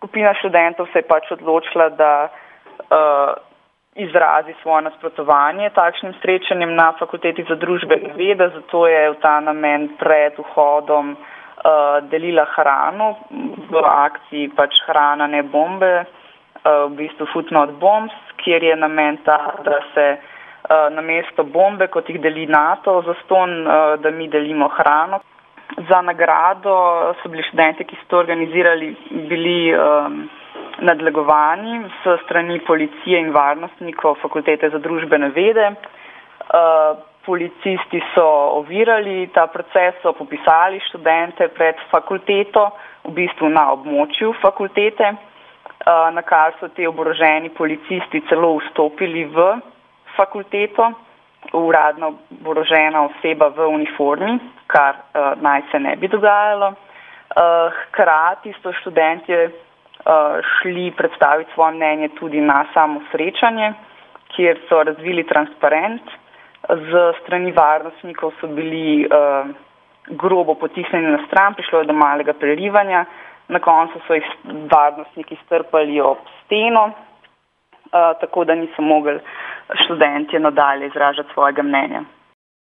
skupina študentov se je pač odločila, da izrazi svoje nasprotovanje takšnim srečanjem na Fakulteti za družbene vede, zato je v ta namen pred vhodom delila hrano v akciji pač Hrana ne bombe, v bistvu Food Not Bombs, kjer je namen ta, da se namesto bombe, kot jih deli NATO, zastonj, da mi delimo hrano. Za nagrado so bili študenti, ki so to organizirali, bili nadlegovani s strani policije in varnostnikov Fakultete za družbene vede. Policisti so ovirali ta proces, so popisali študente pred fakulteto, v bistvu na območju fakultete, na kar so te oboroženi policisti celo vstopili v fakulteto, uradno oborožena oseba v uniformi, kar naj se ne bi dogajalo. Hkrati so študentje šli predstaviti svoje mnenje tudi na samo srečanje, kjer so razvili transparent. Z strani varnostnikov so bili grobo potisnjeni na stran, prišlo je do malega prerivanja. Na koncu so jih varnostniki strpali ob steno, tako da niso mogli študentje nadalje izražati svojega mnenja.